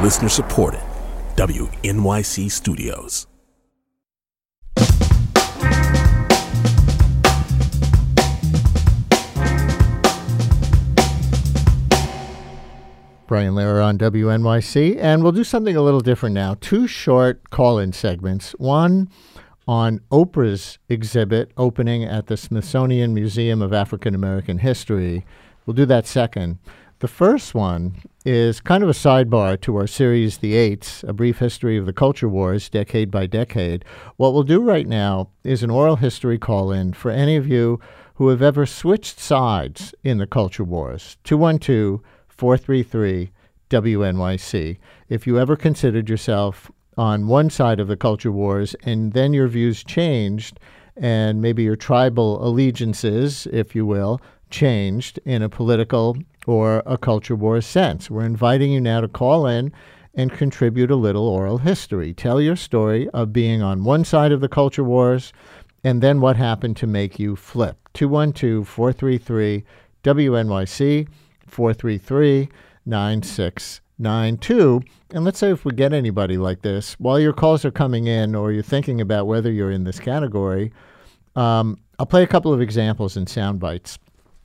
Listener supported. WNYC Studios. Brian Lehrer on WNYC, and we'll do something a little different now. 2 short call-in segments. One on Oprah's exhibit opening at the Smithsonian Museum of African American History. We'll do that second. The first one is kind of a sidebar to our series, The Eights, A Brief History of the Culture Wars, Decade by Decade. What we'll do right now is an oral history call-in for any of you who have ever switched sides in the culture wars. 212-433-WNYC. If you ever considered yourself on one side of the culture wars and then your views changed and maybe your tribal allegiances, if you will, changed in a political or a culture war sense. We're inviting you now to call in and contribute a little oral history. Tell your story of being on one side of the culture wars and then what happened to make you flip. 212-433-WNYC, 433-9692. And let's say if we get anybody like this, while your calls are coming in or you're thinking about whether you're in this category, I'll play a couple of examples in sound bites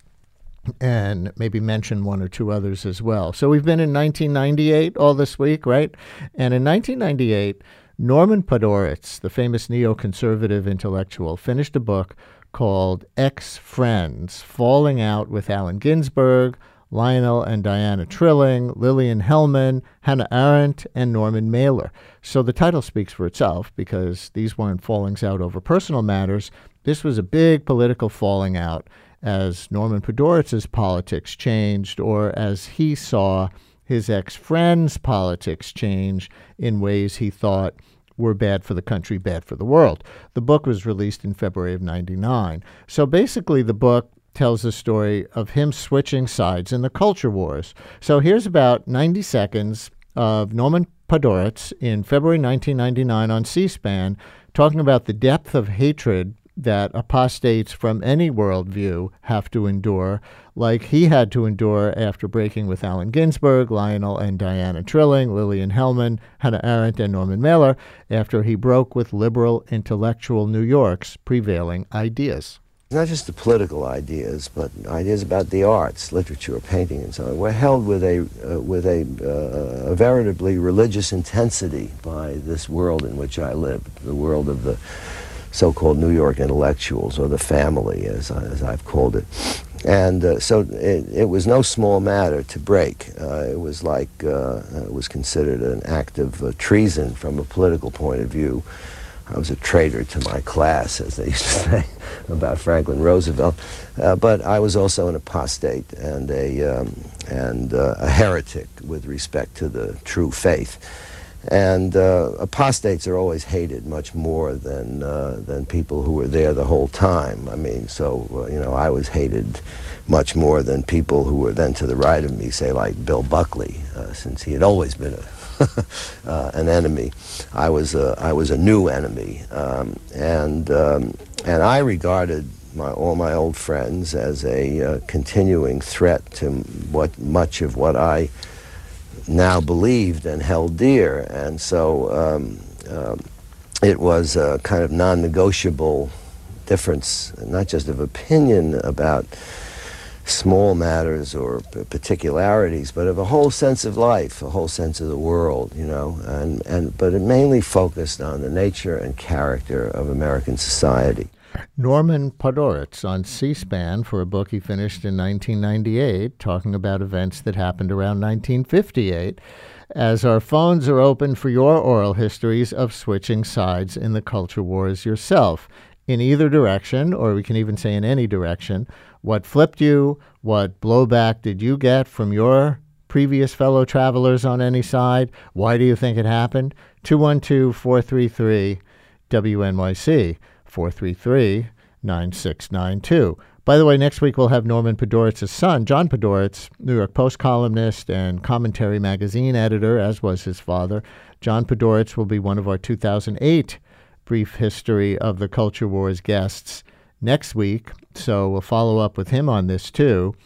and maybe mention 1 or 2 others as well. So we've been in 1998 all this week, right? And in 1998, Norman Podhoretz, the famous neoconservative intellectual, finished a book called Ex-Friends, Falling Out with Allen Ginsberg, Lionel and Diana Trilling, Lillian Hellman, Hannah Arendt, and Norman Mailer. So the title speaks for itself because these weren't fallings out over personal matters. This was a big political falling out as Norman Podhoretz's politics changed, or as he saw his ex-friends' politics change in ways he thought were bad for the country, bad for the world. The book was released in February of 1999. So basically the book tells the story of him switching sides in the culture wars. So here's about 90 seconds of Norman Podhoretz in February 1999 on C-SPAN talking about the depth of hatred that apostates from any worldview have to endure, like he had to endure after breaking with Allen Ginsberg, Lionel and Diana Trilling, Lillian Hellman, Hannah Arendt, and Norman Mailer, after he broke with liberal intellectual New York's prevailing ideas. Not just the political ideas, but ideas about the arts, literature, painting, and so on, were held with a veritably religious intensity by this world in which I lived, the world of the so-called New York intellectuals, or the family, as I've called it. And so it was no small matter to break. It was like, it was considered an act of treason from a political point of view. I was a traitor to my class, as they used to say about Franklin Roosevelt. But I was also an apostate and a heretic with respect to the true faith. And apostates are always hated much more than people who were there the whole time. I mean, so, I was hated much more than people who were then to the right of me, say like Bill Buckley, since he had always been an enemy. I was a new enemy, and I regarded all my old friends as a continuing threat to much of what I now believed and held dear. And so it was a kind of non-negotiable difference, not just of opinion about small matters or particularities, but of a whole sense of life, a whole sense of the world, but it mainly focused on the nature and character of American society. Norman Podhoretz on C-SPAN for a book he finished in 1998, talking about events that happened around 1958, as our phones are open for your oral histories of switching sides in the culture wars yourself, in either direction, or we can even say in any direction. What flipped you? What blowback did you get from your previous fellow travelers on any side? Why do you think it happened? 212-433-WNYC. 433-9692. By the way, next week we'll have Norman Podhoretz's son, John Podhoretz, New York Post columnist and Commentary magazine editor, as was his father. John Podhoretz will be one of our 2008 Brief History of the Culture Wars guests next week, so we'll follow up with him on this too.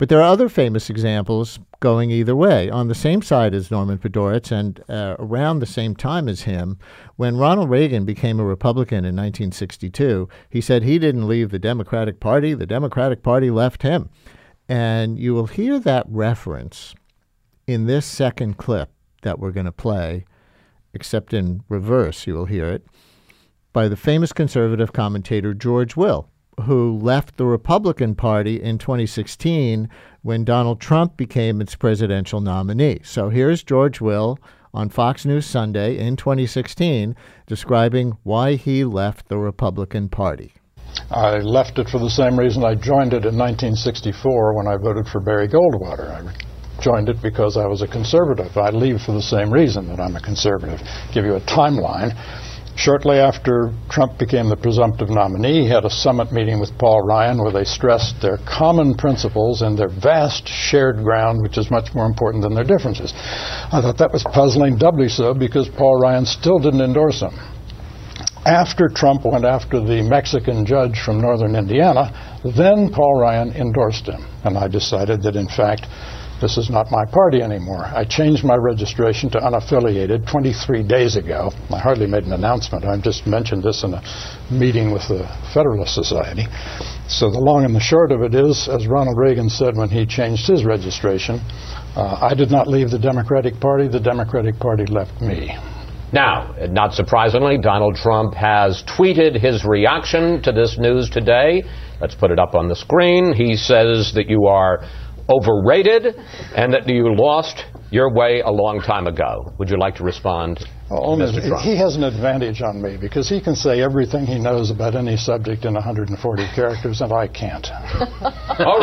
But there are other famous examples going either way. On the same side as Norman Podhoretz and around the same time as him, when Ronald Reagan became a Republican in 1962, he said he didn't leave the Democratic Party left him. And you will hear that reference in this second clip that we're going to play, except in reverse, you will hear it, by the famous conservative commentator George Will, who left the Republican Party in 2016 when Donald Trump became its presidential nominee. So here's George Will on Fox News Sunday in 2016 describing why he left the Republican Party. I left it for the same reason I joined it in 1964 when I voted for Barry Goldwater. I joined it because I was a conservative. I leave for the same reason that I'm a conservative. Give you a timeline. Shortly after Trump became the presumptive nominee, he had a summit meeting with Paul Ryan where they stressed their common principles and their vast shared ground, which is much more important than their differences. I thought that was puzzling, doubly so because Paul Ryan still didn't endorse him. After Trump went after the Mexican judge from northern Indiana, then Paul Ryan endorsed him. And I decided that, in fact, this is not my party anymore. I changed my registration to unaffiliated 23 days ago. I hardly made an announcement. I just mentioned this in a meeting with the Federalist Society. So the long and the short of it is, as Ronald Reagan said when he changed his registration, I did not leave the Democratic Party left me. Now, not surprisingly, Donald Trump has tweeted his reaction to this news today. Let's put it up on the screen. He says that you are overrated and that you lost your way a long time ago. Would you like to respond, Mr. Trump? He has an advantage on me because he can say everything he knows about any subject in 140 characters, and I can't. All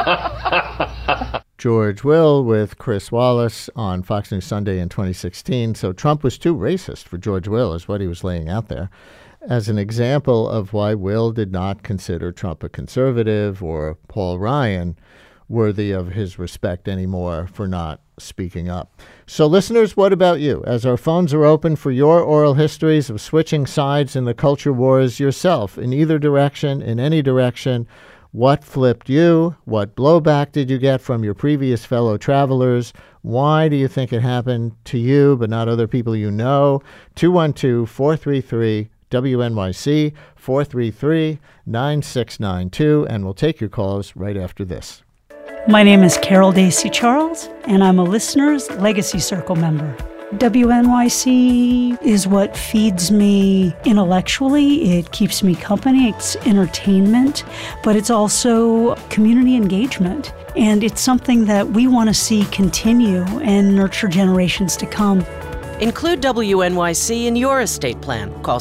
right. George Will with Chris Wallace on Fox News Sunday in 2016. So Trump was too racist for George Will is what he was laying out there as an example of why Will did not consider Trump a conservative or Paul Ryan worthy of his respect anymore for not speaking up. So listeners, what about you? As our phones are open for your oral histories of switching sides in the culture wars yourself, in either direction, in any direction, what flipped you? What blowback did you get from your previous fellow travelers? Why do you think it happened to you but not other people you know? 212-433-WNYC, 433-9692, and we'll take your calls right after this. My name is Carol Dacey Charles, and I'm a Listener's Legacy Circle member. WNYC is what feeds me intellectually. It keeps me company. It's entertainment, but it's also community engagement. And it's something that we want to see continue and nurture generations to come. Include WNYC in your estate plan. Call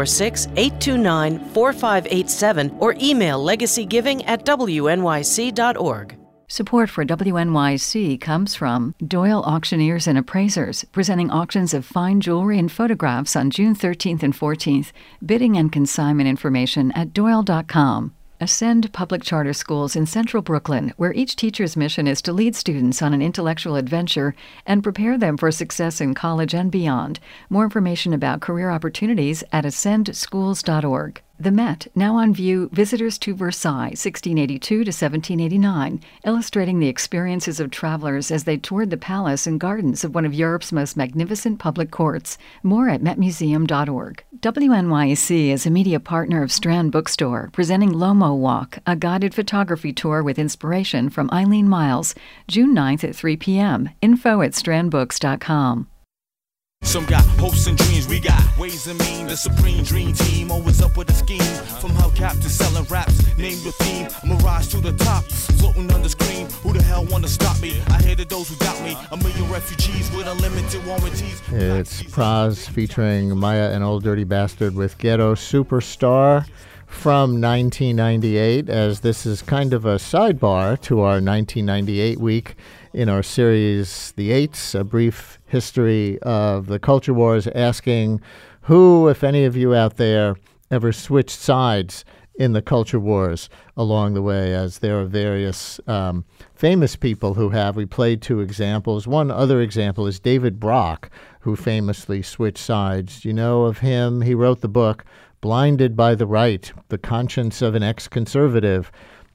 646-829-4587 or email legacygiving@wnyc.org. Support for WNYC comes from Doyle Auctioneers and Appraisers, presenting auctions of fine jewelry and photographs on June 13th and 14th. Bidding and consignment information at doyle.com. Ascend Public Charter Schools in Central Brooklyn, where each teacher's mission is to lead students on an intellectual adventure and prepare them for success in college and beyond. More information about career opportunities at ascendschools.org. The Met, now on view, Visitors to Versailles, 1682 to 1789, illustrating the experiences of travelers as they toured the palace and gardens of one of Europe's most magnificent public courts. More at metmuseum.org. WNYC is a media partner of Strand Bookstore, presenting Lomo Walk, a guided photography tour with inspiration from Eileen Miles, June 9th at 3 p.m. Info at strandbooks.com. Some got hopes and dreams, we got ways and means. The supreme dream team, always up with a scheme. From hubcap to selling raps, name your theme. I'm a rise to the top, floating on the screen. Who the hell wanna stop me? I hated those who doubt me. A million refugees with unlimited warranties. It's Praz featuring Maya and Old Dirty Bastard with Ghetto Superstar from 1998, as this is kind of a sidebar to our 1998 week in our series, The Eights, a brief history of the culture wars, asking who, if any of you out there, ever switched sides in the culture wars along the way, as there are various famous people who have. We played two examples. One other example is David Brock, who famously switched sides. You know of him? He wrote the book Blinded by the Right, The Conscience of an Ex-Conservative.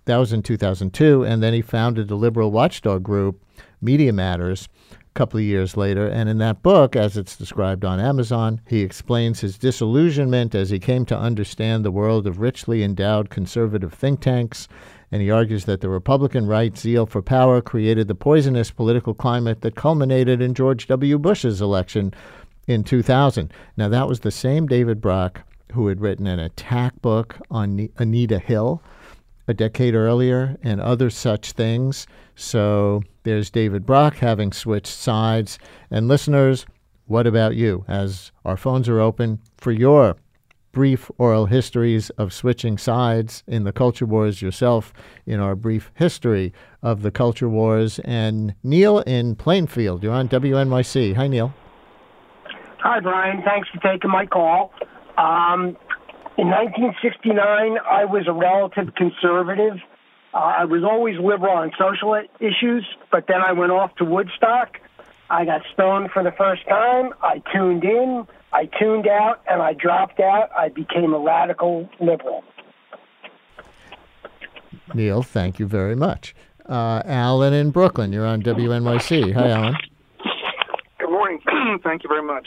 That was in 2002. And then he founded the liberal watchdog group, Media Matters, a couple of years later. And in that book, as it's described on Amazon, he explains his disillusionment as he came to understand the world of richly endowed conservative think tanks. And he argues that the Republican right's zeal for power created the poisonous political climate that culminated in George W. Bush's election in 2000. Now, that was the same David Brock who had written an attack book on Anita Hill a decade earlier and other such things. So there's David Brock having switched sides. And listeners, what about you? As our phones are open for your brief oral histories of switching sides in the culture wars yourself, in our brief history of the culture wars. And Neil in Plainfield, you're on WNYC. Hi, Neil. Hi, Brian. Thanks for taking my call. In 1969, I was a relative conservative. I was always liberal on social issues, but then I went off to Woodstock. I got stoned for the first time. I tuned in, I tuned out, and I dropped out. I became a radical liberal. Neil, thank you very much. Alan in Brooklyn, you're on WNYC. Hi, Alan. Good morning. Thank you very much.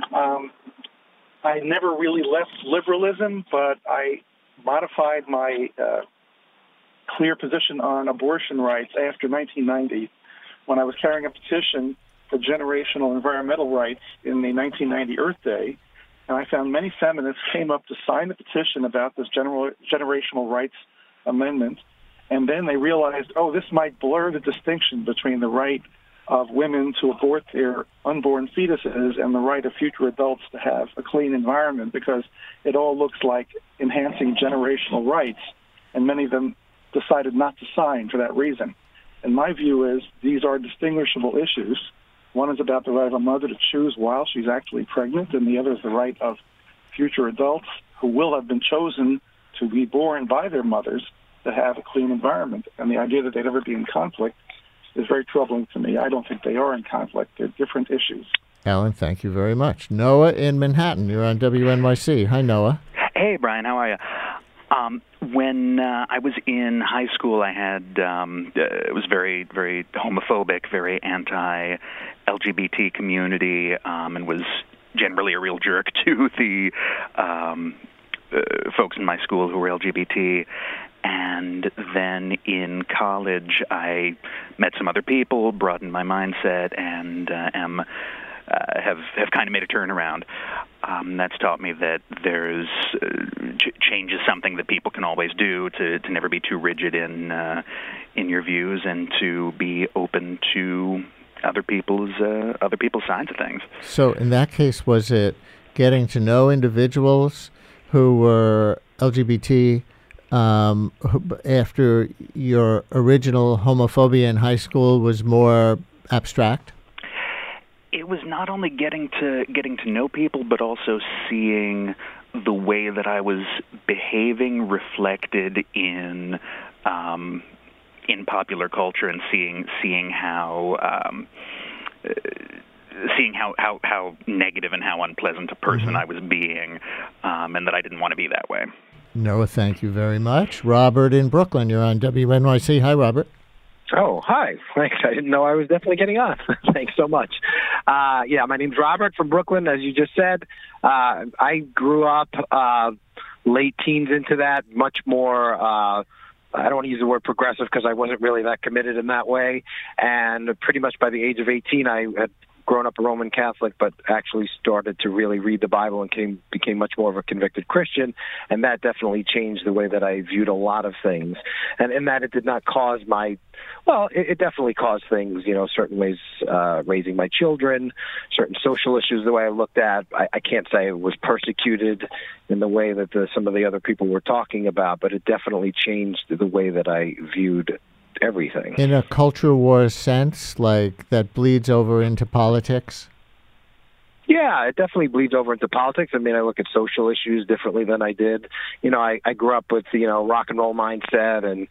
I never really left liberalism, but I modified my clear position on abortion rights after 1990 when I was carrying a petition for generational environmental rights in the 1990 Earth Day. And I found many feminists came up to sign the petition about this generational rights amendment. And then they realized, oh, this might blur the distinction between the right of women to abort their unborn fetuses and the right of future adults to have a clean environment, because it all looks like enhancing generational rights, and many of them decided not to sign for that reason. And my view is these are distinguishable issues. One is about the right of a mother to choose while she's actually pregnant, and the other is the right of future adults who will have been chosen to be born by their mothers to have a clean environment. And the idea that they'd ever be in conflict is very troubling to me. I don't think they are in conflict. They're different issues. Alan, thank you very much. Noah in Manhattan, you're on WNYC. Hi, Noah. Hey, Brian, how are you? When I was in high school, I had it was very, very homophobic, very anti-LGBT community, and was generally a real jerk to the folks in my school who were LGBT. And then in college, I met some other people, broadened my mindset, and have kind of made a turnaround. That's taught me that there's change is something that people can always do, to never be too rigid in your views, and to be open to other people's sides of things. So in that case, was it getting to know individuals who were LGBT after your original homophobia in high school was more abstract? It was not only getting to know people, but also seeing the way that I was behaving reflected in popular culture, and seeing how negative and how unpleasant a person I was being, and that I didn't want to be that way. Noah, thank you very much. Robert in Brooklyn, you're on WNYC. Hi, Robert. Oh, hi. Thanks. I didn't know I was definitely getting on. Thanks so much. Yeah, my name's Robert from Brooklyn, as you just said. I grew up late teens into that, much more, I don't want to use the word progressive because I wasn't really that committed in that way. And pretty much by the age of 18, I had grown up a Roman Catholic, but actually started to really read the Bible and became much more of a convicted Christian, and that definitely changed the way that I viewed a lot of things. And in that, it did not cause it definitely caused things, certain ways, raising my children, certain social issues, the way I looked at. I can't say it was persecuted in the way that some of the other people were talking about, but it definitely changed the way that I viewed everything. In a culture war sense, like that bleeds over into politics? Yeah, it definitely bleeds over into politics. I mean, I look at social issues differently than I did. I grew up with, rock and roll mindset and,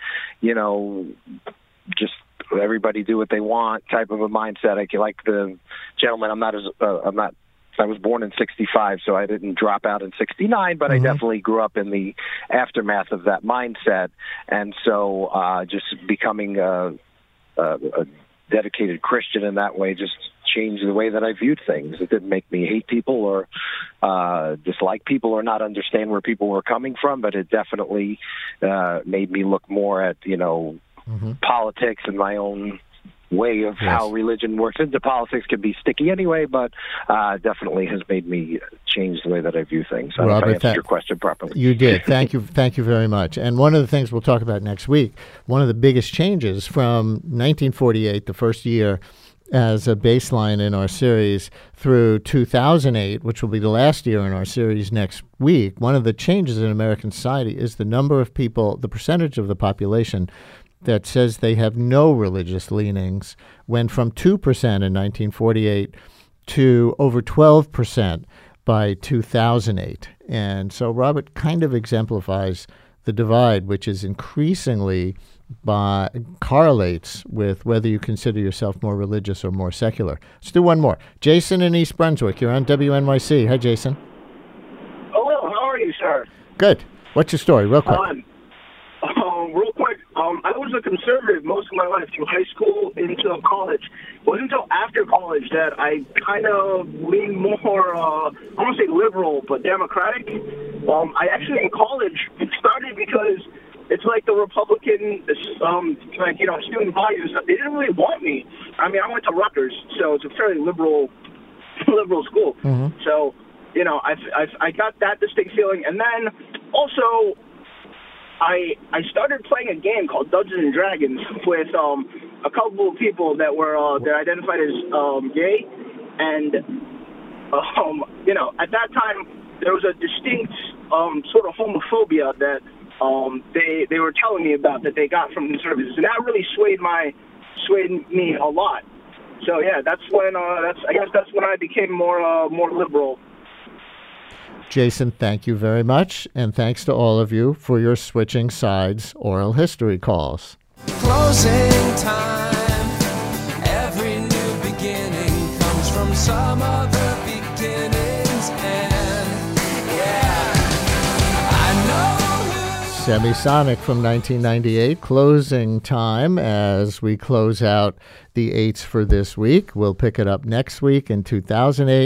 just everybody do what they want type of a mindset. I like the gentleman. I'm not I was born in 65, so I didn't drop out in 69, but I definitely grew up in the aftermath of that mindset. And so just becoming a dedicated Christian in that way just changed the way that I viewed things. It didn't make me hate people or dislike people or not understand where people were coming from, but it definitely made me look more at, politics and my own way of how religion works into politics. Can be sticky anyway, but definitely has made me change the way that I view things. I don't know if I answered your question properly. You did. Thank you very much. And one of the things we'll talk about next week, one of the biggest changes from 1948, the first year as a baseline in our series, through 2008, which will be the last year in our series next week, one of the changes in American society is the number of people, the percentage of the population that says they have no religious leanings went from 2% in 1948 to over 12% by 2008. And so Robert kind of exemplifies the divide, which is increasingly correlates with whether you consider yourself more religious or more secular. Let's do one more. Jason in East Brunswick, you're on WNYC. Hi, Jason. Hello, how are you, sir? Good. What's your story, real quick? Real quick, I was a conservative most of my life through high school into college. It wasn't until after college that I kind of leaned more, I won't say liberal, but democratic. I actually, in college, it started because it's like the Republican, student body and stuff. They didn't really want me. I mean, I went to Rutgers, so it's a fairly liberal school. So, I got that distinct feeling. And then also, I started playing a game called Dungeons and Dragons with a couple of people that were that identified as gay, and at that time there was a distinct sort of homophobia that they were telling me about that they got from conservatives, and that really swayed me a lot. So yeah, that's when I became more liberal. Jason, thank you very much, and thanks to all of you for your switching sides oral history calls. Closing time. Every new beginning comes from some other beginning's end. Yeah, I know. Semisonic from 1998, closing time as we close out the eights for this week. We'll pick it up next week in 2008.